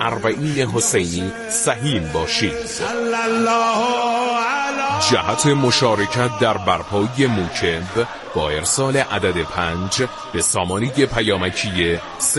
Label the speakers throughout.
Speaker 1: اربعین حسینی سهیم باشید. جهت مشارکت در برپایی موکب با ارسال عدد 5 به سامانه پیامکی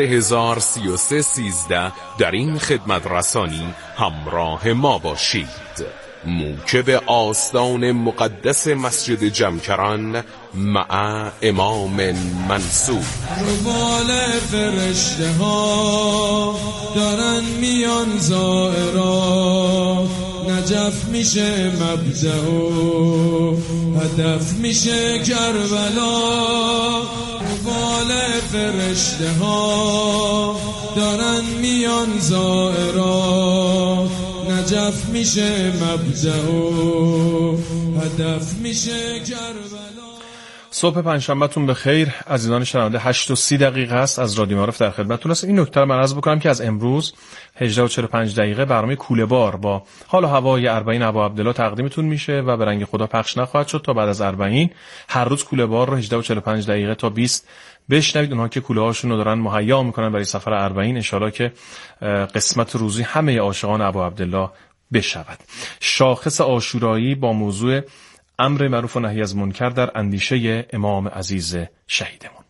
Speaker 1: 303313 در این خدمت رسانی همراه ما باشید. موکب آستان مقدس مسجد جمکران مع امام منصور.
Speaker 2: روال فرشته ها دارن میان زائرا، نجف میشه مبدأ و هدف میشه کربلا. روال فرشته ها دارن میان زائرا، نجف میشه مبدأ و هدف میشه کربلا.
Speaker 3: صبح پنجشنبهتون بخیر عزیزان شنونده. 8:30 است از رادیو معارف در خدمتتون است. این نکته رو من عرض بکنم که از امروز 18:45 برنامه کوله بار با حال و هوای 40 ابا عبدالله تقدیمتون میشه و به رنگ خدا پخش نخواهد شد تا بعد از 40. هر روز کوله بار رو 18:45 تا 20 بشنوید. اونها که کوله هاشون رو دارن مهیا میکنن برای سفر 40، ان شاءالله که قسمت روزی همه عاشقان ابا عبدالله بشود. شاخص عاشورایی با موضوع امر معروف و نهی از منکر در اندیشه امام عزیز شهیدمون.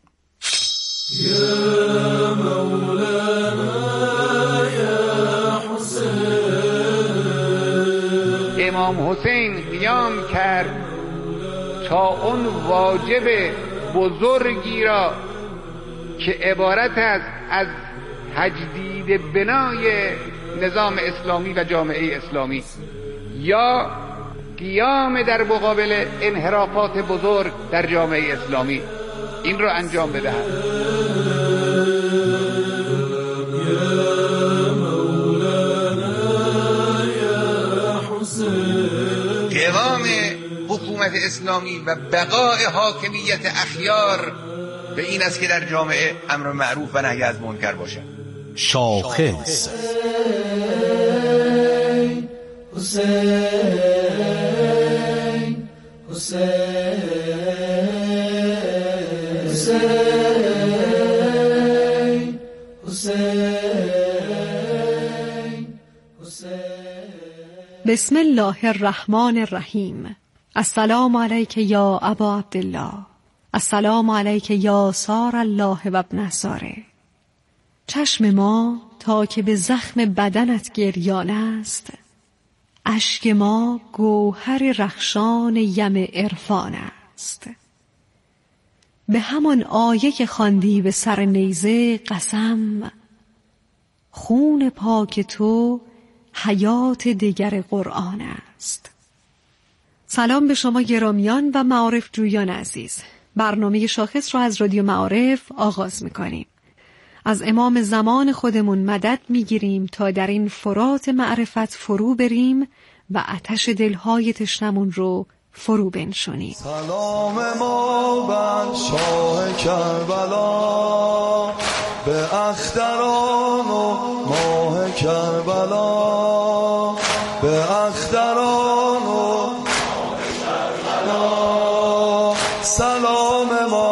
Speaker 2: یا مولانا یا حسین.
Speaker 4: امام حسین قیام کرد تا اون واجب بزرگی را که عبارت است از تجدید بنای نظام اسلامی و جامعه اسلامی یا قیام در مقابل انحرافات بزرگ در جامعه اسلامی، این رو انجام بدهد. قوام حکومت اسلامی و بقای حاکمیت اخیار به این است که در جامعه امر معروف و نهی از منکر باشد.
Speaker 1: شاخص
Speaker 5: بسم الله الرحمن الرحیم. السلام علیک یا ابا عبدالله، السلام علیک یا سار الله و ابن ساره. چشم ما تا که به زخم بدنت گریان است، اشک ما گوهر رخشان یم عرفان است. به همان آیه که خواندی به سر نیزه قسم، خون پاک تو حیات دیگر قرآن است. سلام به شما گرامیان و معارف جویان عزیز. برنامه شاخص را از رادیو معارف آغاز می‌کنیم. از امام زمان خودمون مدد می‌گیریم تا در این فرات معرفت فرو بریم و آتش دلهای تشنمون رو فرو بنشونیم.
Speaker 2: سلام ما بر شاه کربلا، به اختران و ماه کربلا، به اختران و ماه کربلا. سلام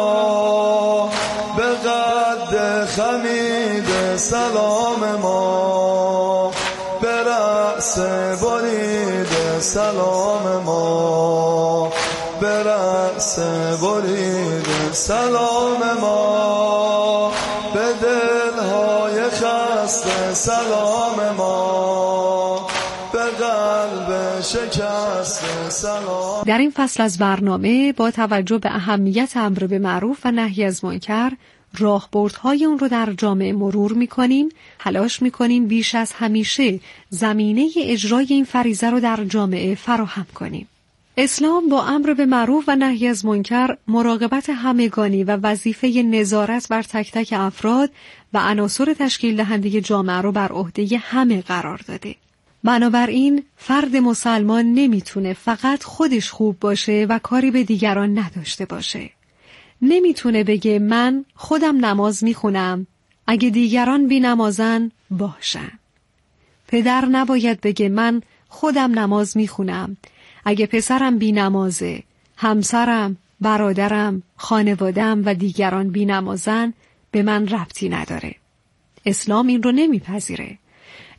Speaker 2: ما به قد خمید، سلام ما به رأس برید، سلام ما به رأس برید، سلام ما به دلهای خسته، سلام ما به قلب شکسته، سلام.
Speaker 5: در این فصل از برنامه با توجه به اهمیت امر به معروف و نهی از منکر، راهبردهای اون رو در جامعه مرور می‌کنیم، تلاش می‌کنیم بیش از همیشه زمینه اجرای این فریضه رو در جامعه فراهم کنیم. اسلام با امر به معروف و نهی از منکر مراقبت همگانی و وظیفه نظارت بر تک تک افراد و عناصر تشکیل دهنده جامعه رو بر عهده همه قرار داده. بنابراین فرد مسلمان نمیتونه فقط خودش خوب باشه و کاری به دیگران نداشته باشه. نمیتونه بگه من خودم نماز میخونم، اگه دیگران بی نمازن باشن. پدر نباید بگه من خودم نماز میخونم، اگه پسرم بی نمازه، همسرم، برادرم، خانوادم و دیگران بی نمازن به من ربطی نداره. اسلام این رو نمیپذیره.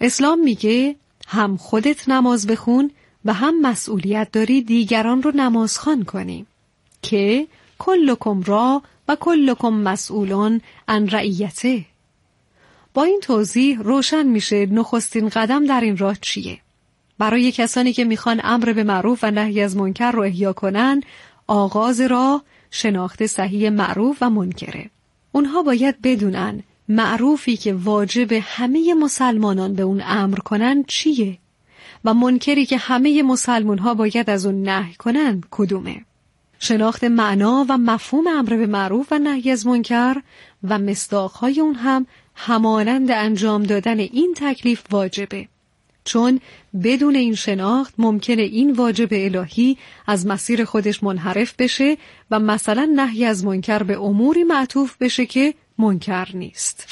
Speaker 5: اسلام میگه هم خودت نماز بخون و هم مسئولیت داری دیگران رو نمازخوان کنی که کلکم را و کلکم مسئولون عن رعیته. با این توضیح روشن میشه نخستین قدم در این راه چیه. برای کسانی که میخوان امر به معروف و نهی از منکر رو احیا کنن، آغاز راه شناخت صحیح معروف و منکره. اونها باید بدونن معروفی که واجب همه مسلمانان به اون امر کنن چیه و منکری که همه مسلمانها باید از اون نهی کنن کدومه. شناخت معنا و مفهوم امر به معروف و نهی از منکر و مصداقهای اون هم همانند انجام دادن این تکلیف واجبه، چون بدون این شناخت ممکنه این واجب الهی از مسیر خودش منحرف بشه و مثلا نهی از منکر به اموری معطوف بشه که منکر نیست.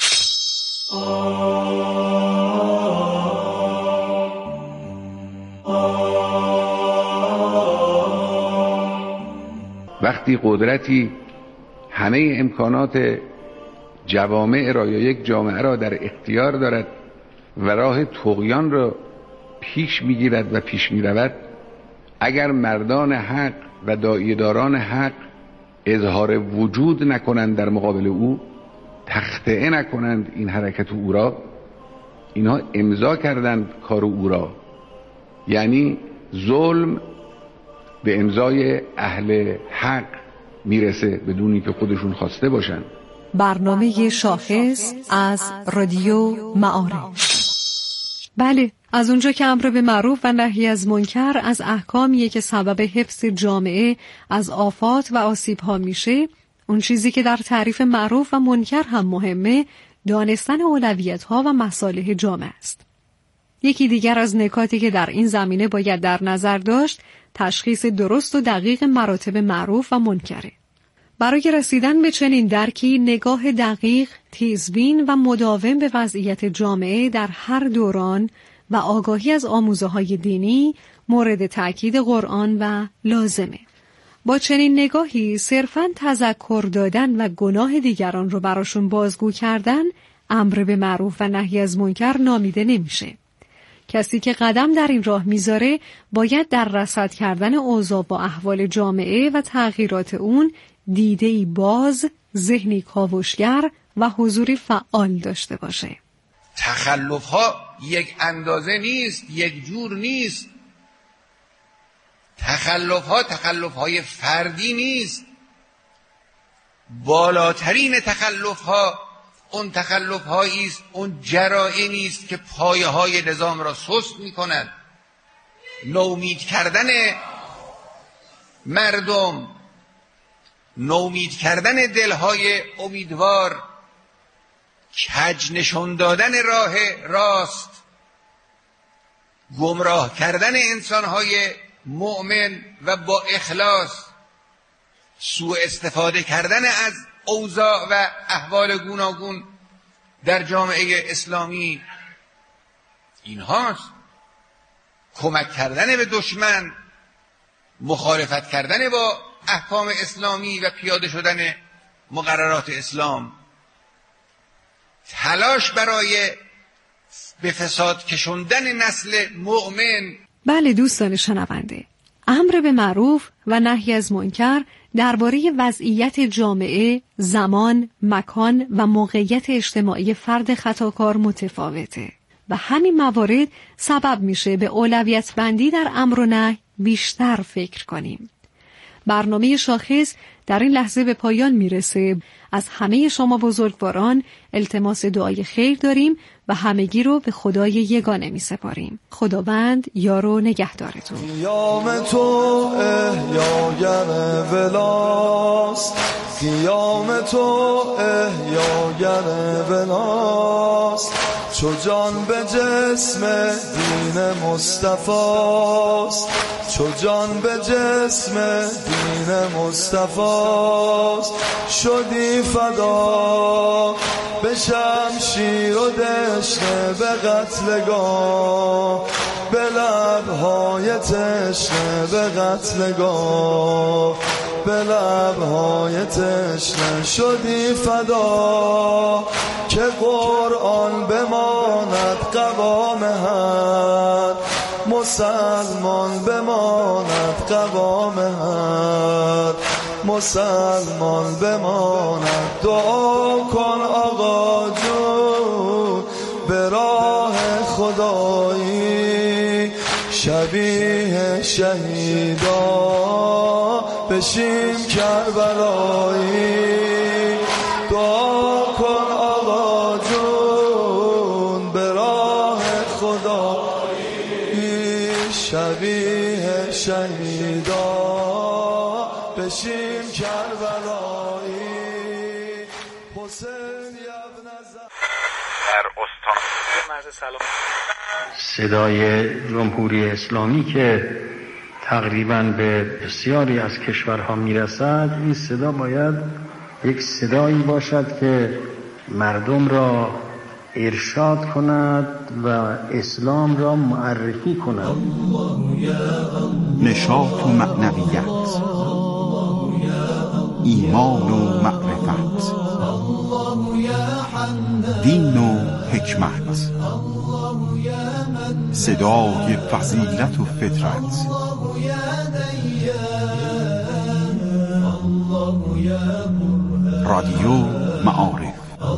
Speaker 4: وقتی قدرتی همه امکانات جوامع را یا یک جامعه را در اختیار دارد و راه طغیان را پیش میگیرد و پیش میرود، اگر مردان حق و داعیه‌داران حق اظهار وجود نکنند در مقابل او، تخطئه نکنند این حرکت او را، اینها امضا کردند کار او را، یعنی ظلم به امضای اهل حق میرسه بدونی که خودشون خواسته باشن.
Speaker 5: برنامه شاخص از رادیو معارف. بله، از اونجا که امر به معروف و نهی از منکر از احکامیه که سبب حفظ جامعه از آفات و آسیب‌ها میشه، اون چیزی که در تعریف معروف و منکر هم مهمه، دانستن اولویت‌ها و مصالح جامعه است. یکی دیگر از نکاتی که در این زمینه باید در نظر داشت، تشخیص درست و دقیق مراتب معروف و منکره. برای رسیدن به چنین درکی، نگاه دقیق، تیزبین و مداوم به وضعیت جامعه در هر دوران و آگاهی از آموزه‌های دینی مورد تأکید قرآن و لازمه. با چنین نگاهی صرفاً تذکر دادن و گناه دیگران رو براشون بازگو کردن امر به معروف و نهی از منکر نامیده نمیشه. کسی که قدم در این راه میذاره باید در رصد کردن اوضاع با احوال جامعه و تغییرات اون دیده‌ای باز، ذهنی کاوشگر و حضوری فعال داشته باشه.
Speaker 6: تخلف‌ها یک اندازه نیست، یک جور نیست. تخلف‌های فردی نیست. بالاترین تخلف‌ها اون تخلف‌هایی است، اون جرائمی است که پایه‌های نظام را سست می‌کند. نومید کردن مردم، نومید کردن دلهای امیدوار، کج نشون دادن راه راست، گمراه کردن انسانهای مؤمن و با اخلاص، سوء استفاده کردن از اوضاع و احوال گوناگون در جامعه اسلامی، اینهاست. کمک کردن به دشمن، مخالفت کردن با احکام اسلامی و پیاده شدن مقررات اسلام، تلاش برای به فساد کشوندن نسل مؤمن.
Speaker 5: بله دوستان شنونده، امر به معروف و نهی از منکر درباره وضعیت جامعه، زمان، مکان و موقعیت اجتماعی فرد خطاکار متفاوته و همین موارد سبب میشه به اولویت بندی در امر و نهی بیشتر فکر کنیم. برنامه شاخص در این لحظه به پایان میرسه. از همه شما بزرگواران التماس دعای خیر داریم و همگی رو به خدای یگانه میسپاریم. خداوند یار و نگهدارتون.
Speaker 2: قیام تو احیاگر ولاست، قیام تو احیاگر ولاست، چو جان به جسم دین مصطفاست، چو جان به جسم دین مصطفاست، شدی فدا به شمشیر و دشنه به قتلگاه، به لبهای تشنه به قتلگاه، به لبهای تشنه شدی فدا، که قرآن بماند قوام هر مسلمان، بماند قوام هر مسلمان بماند. دعا کن آقا جون به راه خدایی، شبیه شهیدا بشیم کربلایی. دعا کن آقا جون به راه خدایی، شبیه شهیدا بشیم کربلایی. حسین ابن زهرا
Speaker 7: در استان مرز سلام.
Speaker 8: صدای جمهوری اسلامی که تقریباً به بسیاری از کشورها میرسد، این صدا باید یک صدایی باشد که مردم را ارشاد کند و اسلام را معرفی کند.
Speaker 9: نشاط و معنویت، ایمان و معرفت، دین و حکمت، صدای فضیلت و فطرت. رادیو معارف.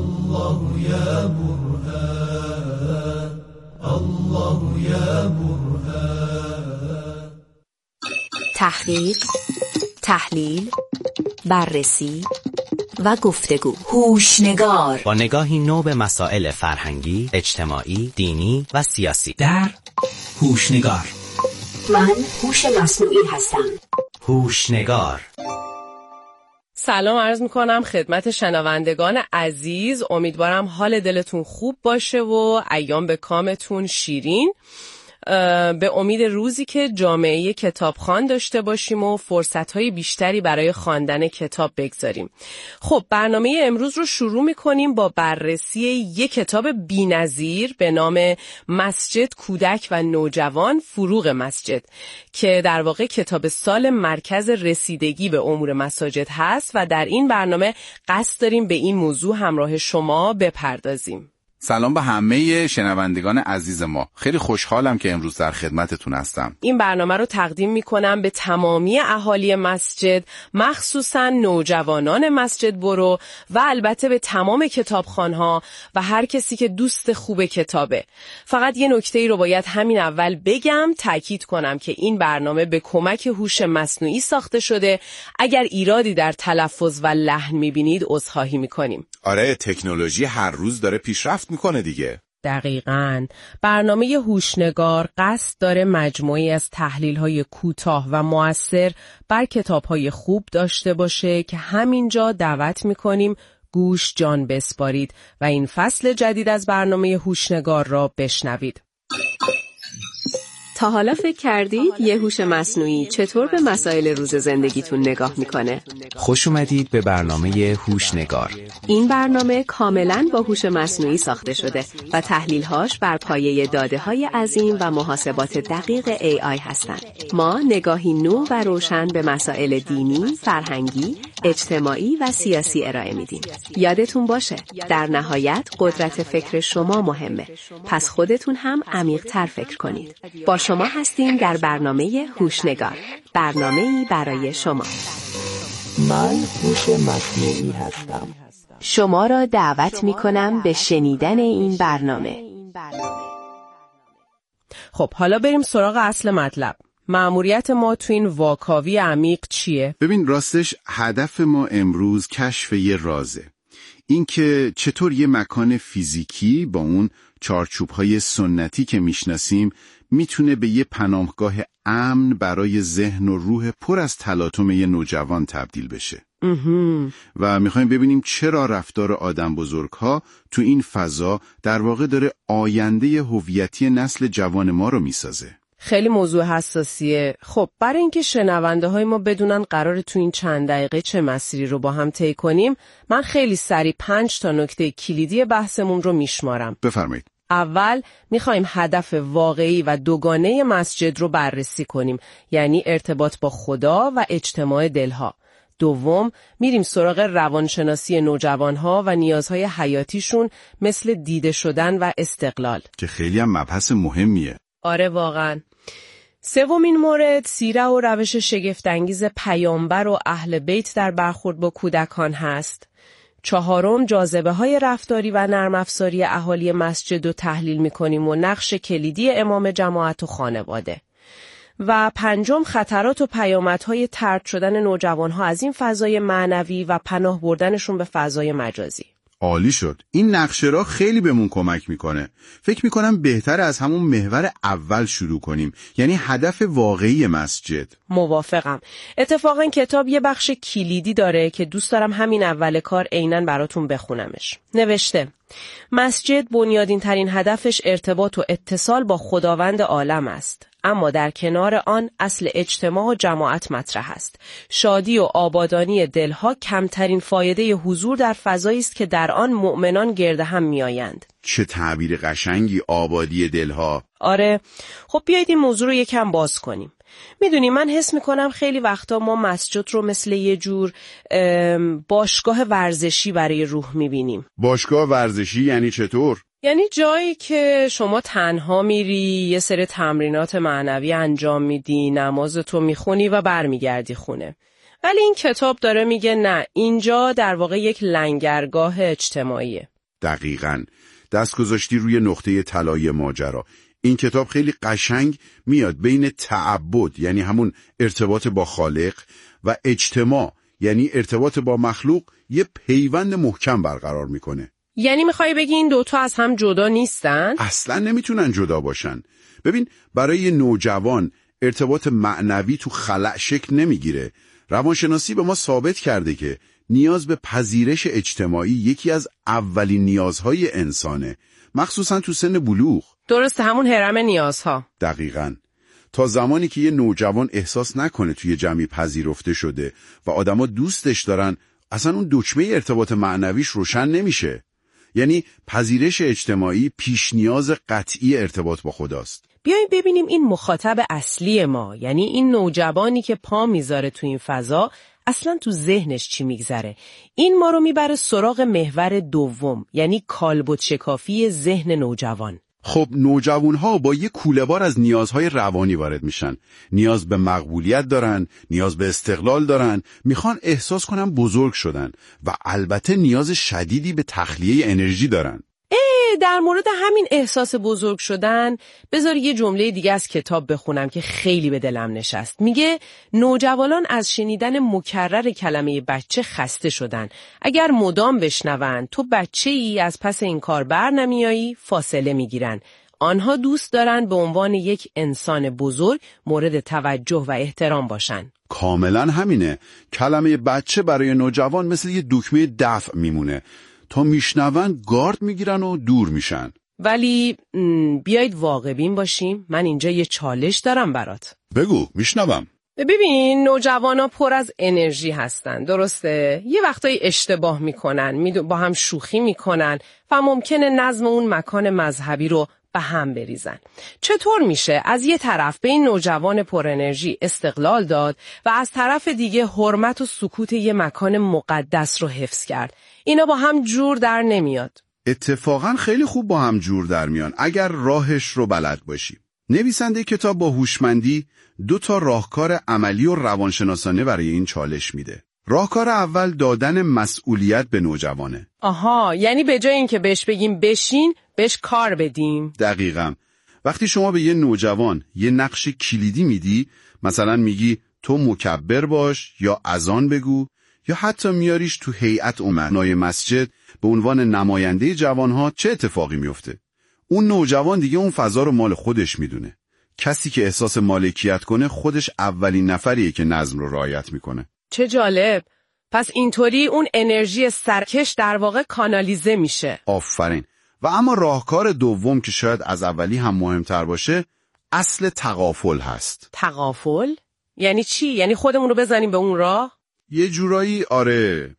Speaker 10: تحقیق، تحلیل، بررسی و گفتگو. هوشنگار،
Speaker 11: با نگاهی نو به مسائل فرهنگی، اجتماعی، دینی و سیاسی. در هوشنگار.
Speaker 10: من هوش مصنوعی هستم.
Speaker 11: هوشنگار.
Speaker 12: سلام عرض میکنم خدمت شنوندگان عزیز. امیدوارم حال دلتون خوب باشه و ایام به کامتون شیرین. به امید روزی که جامعه کتابخوان داشته باشیم و فرصت‌های بیشتری برای خواندن کتاب بگذاریم. خب برنامه امروز رو شروع می‌کنیم با بررسی یک کتاب بی‌نظیر به نام مسجد، کودک و نوجوان، فروغ مسجد، که در واقع کتاب سال مرکز رسیدگی به امور مساجد هست و در این برنامه قصد داریم به این موضوع همراه شما بپردازیم.
Speaker 13: سلام به همه شنوندگان عزیز ما. خیلی خوشحالم که امروز در خدمتتون هستم.
Speaker 12: این برنامه رو تقدیم میکنم به تمامی اهالی مسجد، مخصوصا نوجوانان مسجد برو و البته به تمام کتابخوان‌ها و هر کسی که دوست خوب کتابه. فقط یه نکته‌ای رو باید همین اول بگم، تاکید کنم که این برنامه به کمک هوش مصنوعی ساخته شده. اگر ایرادی در تلفظ و لحن میبینید عذرخواهی میکنیم.
Speaker 13: آره، تکنولوژی هر روز داره پیشرفت میکنه دیگه.
Speaker 12: دقیقاً. برنامه هوشنگار قصد داره مجموعی از تحلیل‌های کوتاه و مؤثر بر کتاب‌های خوب داشته باشه که همینجا دعوت می‌کنیم گوش جان بسپارید و این فصل جدید از برنامه هوشنگار را بشنوید. تا حالا فکر کردید یه هوش مصنوعی چطور به مسائل روز زندگیتون نگاه میکنه؟
Speaker 11: خوش اومدید به برنامه هوشنگار.
Speaker 12: این برنامه کاملاً با هوش مصنوعی ساخته شده و تحلیل‌هاش بر پایه داده‌های عظیم و محاسبات دقیق AI هستند. ما نگاهی نو و روشن به مسائل دینی، فرهنگی، اجتماعی و سیاسی ارائه میدیم. یادتون باشه، در نهایت قدرت فکر شما مهمه. پس خودتون هم عمیق‌تر فکر کنید. با شما هستیم در برنامه هوشنگار، برنامه‌ای برای شما.
Speaker 14: من هوش مصنوعی هستم.
Speaker 12: شما را دعوت می‌کنم به شنیدن این برنامه. خب حالا بریم سراغ اصل مطلب. مأموریت ما تو این واکاوی عمیق چیه؟
Speaker 13: ببین، راستش هدف ما امروز کشف یه رازه. این که چطور یه مکان فیزیکی با اون چارچوب‌های سنتی که میشناسیم میتونه به یه پناهگاه امن برای ذهن و روح پر از تلاطم یه نوجوان تبدیل بشه. و میخوایم ببینیم چرا رفتار آدم بزرگها تو این فضا در واقع داره آینده هویتی نسل جوان ما رو میسازه.
Speaker 12: خیلی موضوع حساسیه. خب برای اینکه شنونده های ما بدونن قراره تو این چند دقیقه چه مسیری رو با هم طی کنیم، من خیلی سریع 5 تا نکته کلیدی بحثمون رو میشمارم.
Speaker 13: بفرمایید.
Speaker 12: اول میخوایم هدف واقعی و دوگانه مسجد رو بررسی کنیم، یعنی ارتباط با خدا و اجتماع دلها. دوم، میریم سراغ روانشناسی نوجوانها و نیازهای حیاتیشون مثل دیده شدن و استقلال
Speaker 13: که خیلی هم مبحث مهمیه.
Speaker 12: آره واقعا. سومین مورد، سیره و روش شگفت‌انگیز پیامبر و اهل بیت در برخورد با کودکان هست. چهارم، جاذبه‌های رفتاری و نرم افزاری اهالی مسجد رو تحلیل می‌کنیم و نقش کلیدی امام جماعت و خانواده. و پنجم، خطرات و پیامدهای طرد شدن نوجوانها از این فضای معنوی و پناه بردنشون به فضای مجازی.
Speaker 13: عالی شد. این نقشه را خیلی بهمون کمک میکنه. فکر میکنم بهتر از همون محور اول شروع کنیم، یعنی هدف واقعی مسجد.
Speaker 12: موافقم. اتفاقا کتاب یه بخش کلیدی داره که دوست دارم همین اول کار عیناً براتون بخونمش. نوشته: مسجد بنیادین ترین هدفش ارتباط و اتصال با خداوند عالم است. اما در کنار آن اصل اجتماع و جماعت مطرح است. شادی و آبادانی دلها کمترین فایده حضور در فضایی است که در آن مؤمنان گرد هم میآیند.
Speaker 13: چه تعبیر قشنگی، آبادی دلها.
Speaker 12: آره. خب بیایید این موضوع رو یکم باز کنیم. میدونی من حس میکنم خیلی وقتا ما مسجد رو مثل یه جور باشگاه ورزشی برای روح میبینیم.
Speaker 13: باشگاه ورزشی یعنی چطور؟
Speaker 12: یعنی جایی که شما تنها میری، یه سری تمرینات معنوی انجام میدی، نمازتو میخونی و برمیگردی خونه. ولی این کتاب داره میگه نه، اینجا در واقع یک لنگرگاه اجتماعیه.
Speaker 13: دقیقاً. دست گذاشتی روی نقطه طلایی ماجرا. این کتاب خیلی قشنگ میاد بین تعبد، یعنی همون ارتباط با خالق، و اجتماع، یعنی ارتباط با مخلوق، یه پیوند محکم برقرار میکنه.
Speaker 12: یعنی میخوای بگی این دوتا از هم جدا نیستن؟
Speaker 13: اصلا نمیتونن جدا باشن. ببین، برای نوجوان ارتباط معنوی تو خلأ شکل نمیگیره. روانشناسی به ما ثابت کرده که نیاز به پذیرش اجتماعی یکی از اولین نیازهای انسانه، مخصوصا تو سن بلوغ.
Speaker 12: درسته، همون هرم نیازها.
Speaker 13: دقیقاً. تا زمانی که یه نوجوان احساس نکنه توی جمعی پذیرفته شده و آدما دوستش دارن، اصلا اون دکمه ارتباط معنویش روشن نمیشه. یعنی پذیرش اجتماعی پیش نیاز قطعی ارتباط با خداست.
Speaker 12: بیاییم ببینیم این مخاطب اصلی ما، یعنی این نوجوانی که پا میذاره تو این فضا، اصلا تو ذهنش چی میگذره. این ما رو میبره سراغ محور دوم، یعنی کالبد شکافی ذهن نوجوان.
Speaker 13: خب نوجوانها با یه کوله‌بار از نیازهای روانی وارد میشن. نیاز به مقبولیت دارن، نیاز به استقلال دارن، میخوان احساس کنن بزرگ شدن و البته نیاز شدیدی به تخلیه انرژی دارن.
Speaker 12: در مورد همین احساس بزرگ شدن بذار یه جمله دیگه از کتاب بخونم که خیلی به دلم نشست. میگه نوجوانان از شنیدن مکرر کلمه بچه خسته شدن. اگر مدام بشنون تو بچه‌ای، از پس این کار بر نمیایی، فاصله میگیرن. آنها دوست دارن به عنوان یک انسان بزرگ مورد توجه و احترام باشن.
Speaker 13: کاملا همینه. کلمه بچه برای نوجوان مثل یه دکمه دفع میمونه. تا میشنون گارد میگیرن و دور میشن.
Speaker 12: ولی بیایید واقع بین باشیم، من اینجا یه چالش دارم برات.
Speaker 13: بگو، میشنوم.
Speaker 12: ببین، نوجوانا پر از انرژی هستن، درسته؟ یه وقتایی اشتباه میکنن، با هم شوخی میکنن و ممکنه نظم اون مکان مذهبی رو به هم بریزن. چطور میشه از یه طرف به این نوجوان پر انرژی استقلال داد و از طرف دیگه حرمت و سکوت یه مکان مقدس رو حفظ کرد؟ اینا با هم جور در نمیاد.
Speaker 13: اتفاقا خیلی خوب با هم جور در میان اگر راهش رو بلد باشی. نویسنده کتاب با هوشمندی 2 راهکار عملی و روانشناسانه برای این چالش میده. راهکار اول دادن مسئولیت به نوجوانه.
Speaker 12: آها، یعنی به جای اینکه بهش بگیم بشین، بهش کار بدیم.
Speaker 13: دقیقاً. وقتی شما به یه نوجوان یه نقش کلیدی میدی، مثلا میگی تو مکبر باش یا اذان بگو، یا حتی میاریش تو هیئت امنای مسجد به عنوان نماینده جوانها، چه اتفاقی میفته؟ اون نوجوان دیگه اون فضا رو مال خودش میدونه. کسی که احساس مالکیت کنه خودش اولین نفریه که نظم رو رعایت میکنه.
Speaker 12: چه جالب. پس اینطوری اون انرژی سرکش در واقع کانالیزه میشه.
Speaker 13: آفرین. و اما راهکار دوم که شاید از اولی هم مهمتر باشه، اصل تغافل هست.
Speaker 12: تغافل؟ یعنی چی؟ یعنی خودمون رو بزنیم به اون راه؟
Speaker 13: یه جورایی آره.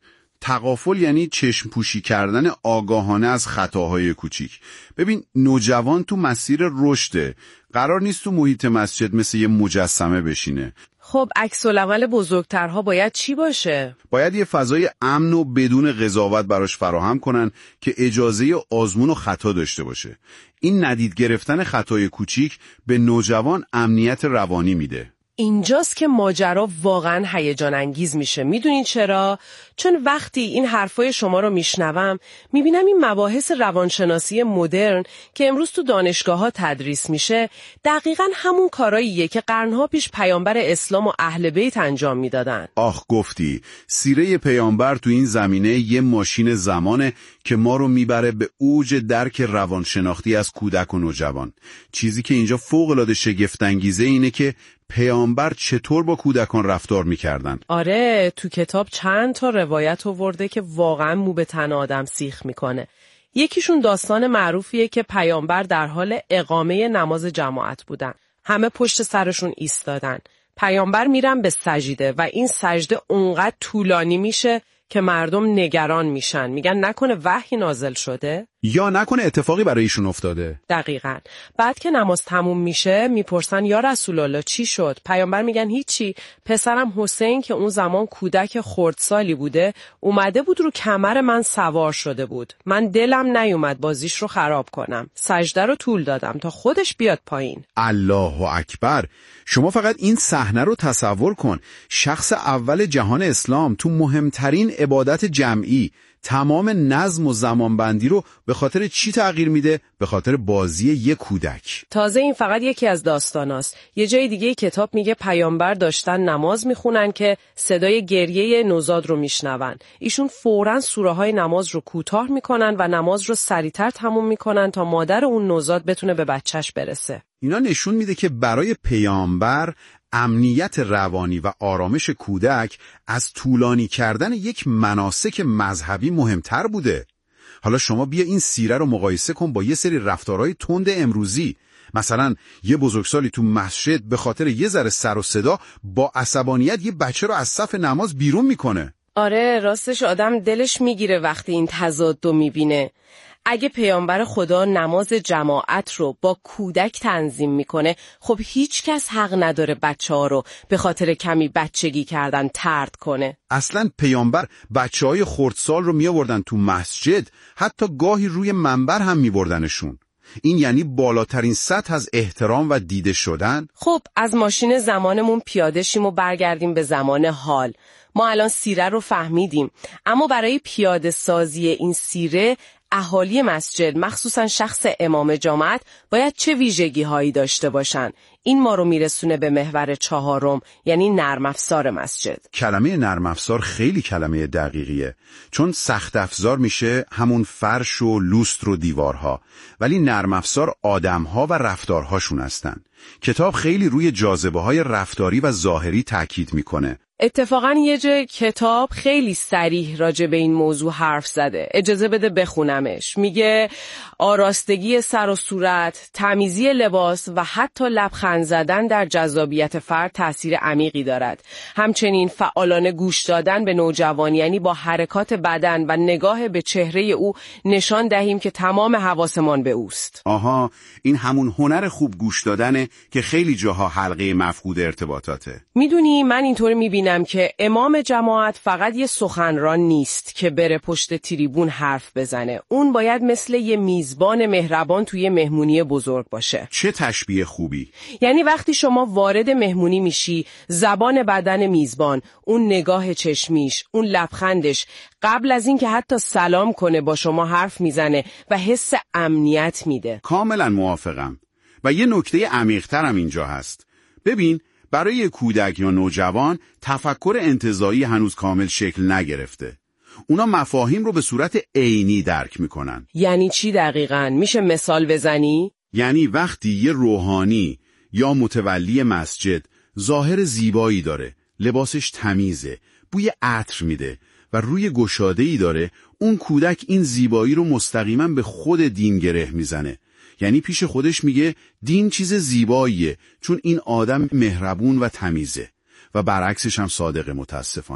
Speaker 13: تغافل یعنی چشم پوشی کردن آگاهانه از خطاهای کوچیک. ببین نوجوان تو مسیر رشده، قرار نیست تو محیط مسجد مثل یه مجسمه بشینه.
Speaker 12: خب عکس العمل بزرگترها باید چی باشه؟
Speaker 13: باید یه فضای امن و بدون قضاوت براش فراهم کنن که اجازه آزمون و خطا داشته باشه. این ندید گرفتن خطای کوچیک به نوجوان امنیت روانی میده.
Speaker 12: اینجاست که ماجرا واقعا هیجان انگیز میشه. میدونین چرا؟ چون وقتی این حرفای شما رو میشنوم میبینم این مباحث روانشناسی مدرن که امروز تو دانشگاه‌ها تدریس میشه دقیقاً همون کاراییه که قرنها پیش پیامبر اسلام و اهل بیت انجام میدادن.
Speaker 13: آخ گفتی، سیره پیامبر تو این زمینه یه ماشین زمانه که ما رو میبره به اوج درک روانشناختی از کودک و نوجوان. چیزی که اینجا فوق‌العاده شگفت‌انگیزه اینه که پیامبر چطور با کودکان رفتار میکردن.
Speaker 12: آره، تو کتاب چند تا روایت آورده که واقعا مو به تن آدم سیخ میکنه. یکیشون داستان معروفیه که پیامبر در حال اقامه نماز جماعت بودن. همه پشت سرشون ایستادن. پیامبر میرن به سجده و این سجده اونقدر طولانی میشه که مردم نگران میشن. میگن نکنه وحی نازل شده؟
Speaker 13: یا نکنه اتفاقی برای ایشون افتاده؟
Speaker 12: دقیقاً. بعد که نماز تموم میشه میپرسن یا رسول الله چی شد؟ پیامبر میگن هیچی. پسرم حسین که اون زمان کودک خردسالی بوده اومده بود رو کمر من سوار شده بود. من دلم نیومد بازیش رو خراب کنم. سجده رو طول دادم تا خودش بیاد پایین.
Speaker 13: الله اکبر. شما فقط این صحنه رو تصور کن. شخص اول جهان اسلام تو مهمترین عبادت جمعی تمام نظم و زمانبندی رو به خاطر چی تغییر میده؟ به خاطر بازی یک کودک.
Speaker 12: تازه این فقط یکی از داستاناست. یه جای دیگه کتاب میگه پیامبر داشتن نماز میخونن که صدای گریه نوزاد رو میشنون. ایشون فوراً سوره های نماز رو کوتاه میکنن و نماز رو سریعتر تموم میکنن تا مادر اون نوزاد بتونه به بچهش برسه.
Speaker 13: اینا نشون میده که برای پیامبر امنیت روانی و آرامش کودک از طولانی کردن یک مناسک مذهبی مهمتر بوده. حالا شما بیا این سیره رو مقایسه کن با یه سری رفتارهای تند امروزی. مثلا یه بزرگسالی تو مسجد به خاطر یه ذره سر و صدا با عصبانیت یه بچه رو از صف نماز بیرون میکنه.
Speaker 12: آره، راستش آدم دلش میگیره وقتی این تضاد رو میبینه. اگه پیامبر خدا نماز جماعت رو با کودک تنظیم میکنه، خب هیچ کس حق نداره بچه‌ها رو به خاطر کمی بچگی کردن طرد کنه.
Speaker 13: اصلا پیامبر بچه‌های خردسال رو میآوردن تو مسجد، حتی گاهی روی منبر هم میبردنشون. این یعنی بالاترین سطح از احترام و دیده شدن.
Speaker 12: خب از ماشین زمانمون پیاده شیم و برگردیم به زمان حال. ما الان سیره رو فهمیدیم، اما برای پیاده سازی این سیره اهالی مسجد، مخصوصا شخص امام جماعت، باید چه ویژگی هایی داشته باشن؟ این ما رو میرسونه به محور چهارم، یعنی نرم افزار مسجد.
Speaker 13: کلمه نرم افزار خیلی کلمه دقیقیه، چون سخت افزار میشه همون فرش و لوستر و دیوارها، ولی نرم افزار آدمها و رفتارهاشون هستن. کتاب خیلی روی جاذبه های رفتاری و ظاهری تاکید میکنه.
Speaker 12: اتفاقاً یه جای کتاب خیلی صریح راجع به این موضوع حرف زده. اجازه بده بخونمش. میگه آراستگی سر و صورت، تمیزی لباس و حتی لبخند زدن در جذابیت فرد تأثیر عمیقی دارد. همچنین فعالانه گوش دادن به نوجوان، یعنی با حرکات بدن و نگاه به چهره او نشان دهیم که تمام حواسمان به اوست.
Speaker 13: آها، این همون هنر خوب گوش دادنه که خیلی جاها حلقه مفقود ارتباطاته.
Speaker 12: میدونی من اینطور میبینم که امام جماعت فقط یه سخنران نیست که بره پشت تریبون حرف بزنه. اون باید مثل یه میزبان مهربان توی مهمونی بزرگ باشه.
Speaker 13: چه تشبیه خوبی!
Speaker 12: یعنی وقتی شما وارد مهمونی میشی، زبان بدن میزبان، اون نگاه چشمیش، اون لبخندش، قبل از این که حتی سلام کنه با شما حرف میزنه و حس امنیت میده.
Speaker 13: کاملا موافقم. و یه نکته عمیق‌تر هم اینجا هست. ببین، برای کودک یا نوجوان تفکر انتزاعی هنوز کامل شکل نگرفته. اونا مفاهیم رو به صورت عینی درک میکنن.
Speaker 12: یعنی چی دقیقاً؟ میشه مثال بزنی؟
Speaker 13: یعنی وقتی یه روحانی یا متولی مسجد ظاهر زیبایی داره، لباسش تمیزه، بوی عطر میده و روی گشاده‌ای داره، اون کودک این زیبایی رو مستقیما به خود دین گره میزنه. یعنی پیش خودش میگه دین چیز زیباییه چون این آدم مهربون و تمیزه، و برعکسش هم صادقه. متاسفانه.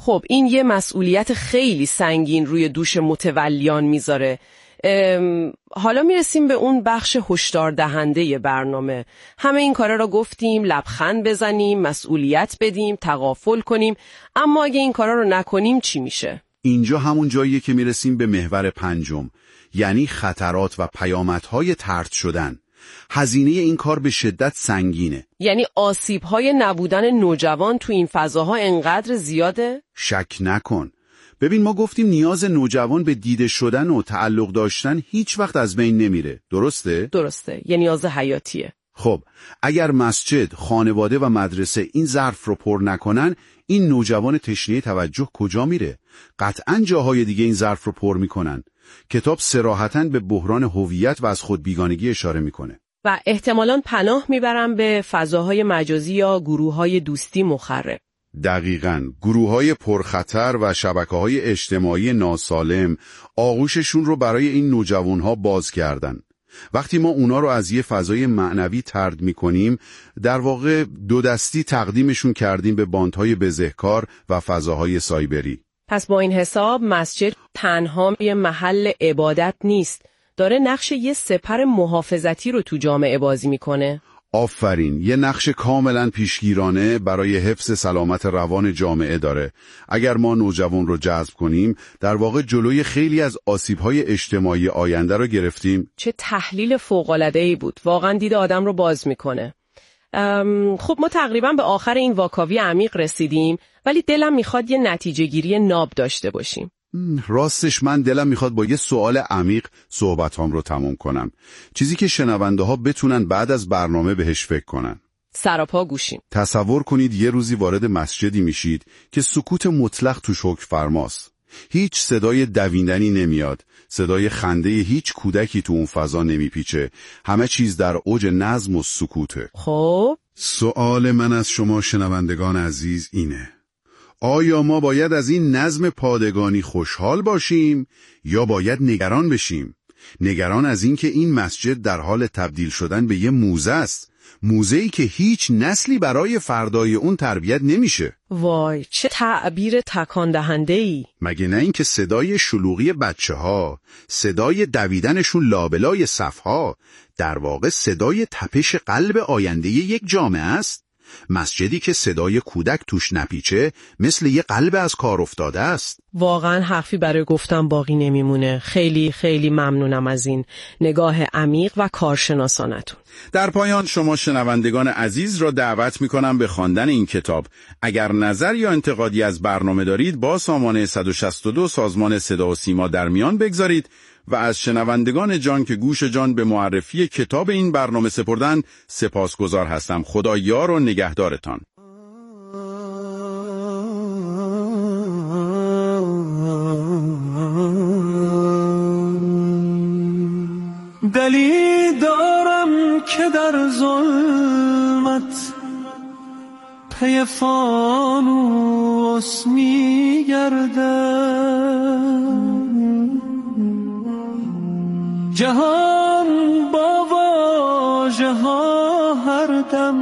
Speaker 12: خب این یه مسئولیت خیلی سنگین روی دوش متولیان میذاره. حالا میرسیم به اون بخش هشدار دهنده برنامه. همه این کارا را گفتیم، لبخند بزنیم، مسئولیت بدیم، تغافل کنیم، اما اگه این کارا رو نکنیم چی میشه؟
Speaker 13: اینجا همون جاییه که میرسیم به محور پنجم، یعنی خطرات و پیامدهای طرد شدن. هزینه این کار به شدت سنگینه.
Speaker 12: یعنی آسیب‌های نبودن نوجوان تو این فضاها انقدر زیاده؟
Speaker 13: شک نکن. ببین ما گفتیم نیاز نوجوان به دیده شدن و تعلق داشتن هیچ وقت از بین نمیره. درسته؟
Speaker 12: درسته. یه نیاز حیاتیه.
Speaker 13: خب اگر مسجد، خانواده و مدرسه این ظرف رو پر نکنن، این نوجوان تشنه توجه کجا میره؟ قطعاً جاهای دیگه این ظرف رو پر میکنن. کتاب صراحتاً به بحران هویت و از خود بیگانگی اشاره میکنه.
Speaker 12: و احتمالاً پناه میبرن به فضاهای مجازی یا گروه‌های دوستی مخرب.
Speaker 13: دقیقاً. گروه‌های پرخطر و شبکه‌های اجتماعی ناسالم آغوششون رو برای این نوجوان‌ها باز کردن. وقتی ما اونا رو از یه فضای معنوی طرد می‌کنیم، در واقع دو دستی تقدیمشون کردیم به باندهای بزهکار و فضاهای سایبری.
Speaker 12: پس با این حساب مسجد تنها یه محل عبادت نیست، داره نقش یه سپر محافظتی رو تو جامعه بازی میکنه.
Speaker 13: آفرین، یه نقش کاملا پیشگیرانه برای حفظ سلامت روان جامعه داره. اگر ما نوجوان رو جذب کنیم، در واقع جلوی خیلی از آسیب‌های اجتماعی آینده رو گرفتیم.
Speaker 12: چه تحلیل فوق‌العاده‌ای بود، واقعا دید آدم رو باز میکنه. خب ما تقریبا به آخر این واکاوی عمیق رسیدیم، ولی دلم میخواد یه نتیجه گیری ناب داشته باشیم.
Speaker 13: راستش من دلم میخواد با یه سوال عمیق صحبتام رو تموم کنم. چیزی که شنونده ها بتونن بعد از برنامه بهش فکر کنن.
Speaker 12: سراپا گوشیم.
Speaker 13: تصور کنید یه روزی وارد مسجدی میشید که سکوت مطلق توش حکم فرماست. هیچ صدای دویدنی نمیاد، صدای خنده هیچ کودکی تو اون فضا نمیپیچه. همه چیز در اوج نظم و سکوته.
Speaker 12: خب
Speaker 13: سوال من از شما شنوندگان عزیز اینه: آیا ما باید از این نظم پادگانی خوشحال باشیم یا باید نگران بشیم؟ نگران از این که این مسجد در حال تبدیل شدن به یه موزه است، موزه‌ای که هیچ نسلی برای فردای اون تربیت نمیشه.
Speaker 12: وای چه تعبیر تکان دهنده‌ای.
Speaker 13: مگه نه این که صدای شلوغی بچه‌ها، صدای دویدنشون لابلای صف‌ها، در واقع صدای تپش قلب آینده یک جامعه است؟ مسجدی که صدای کودک توش نپیچه مثل یه قلب از کار افتاده است.
Speaker 12: واقعا حرفی برای گفتن باقی نمیمونه. خیلی خیلی ممنونم از این نگاه عمیق و کارشناسانتون.
Speaker 13: در پایان شما شنوندگان عزیز را دعوت میکنم به خواندن این کتاب. اگر نظر یا انتقادی از برنامه دارید با سامانه 162 سازمان صدا و سیما در میان بگذارید و از شنوندگان جان که گوش جان به معرفی کتاب این برنامه سپردن سپاسگزار هستم. خدا یار و نگهدارتان.
Speaker 2: دلی دارم که در ظلمت پی فانوس می گردم، جهان با واژه ها هر دم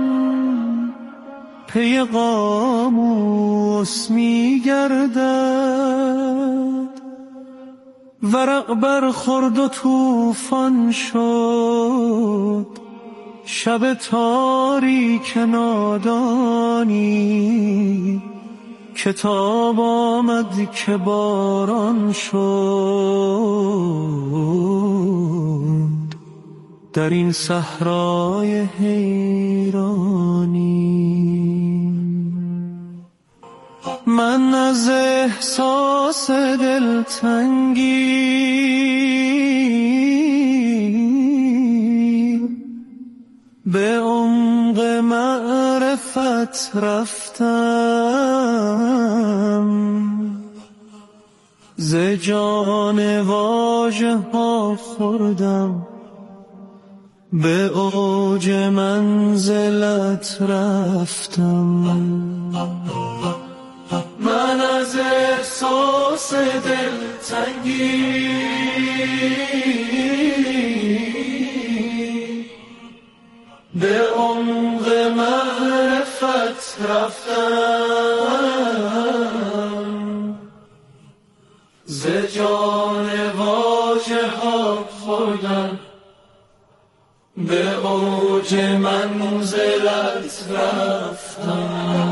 Speaker 2: پی قاموس می گردد، ورق برخورد و طوفان شد شب تاریک نادانی، کتاب آمد که باران شد در این صحرای حیرانی. من از احساس دلتنگی به عمق معرفت رفتم، ز جان واژه ها خوردم به اوج منزلت رفتم. من از احساس دلتنگی به عمق معرفت رفتم، جان واژه ها خوردن، به اوج منزلت رفتن.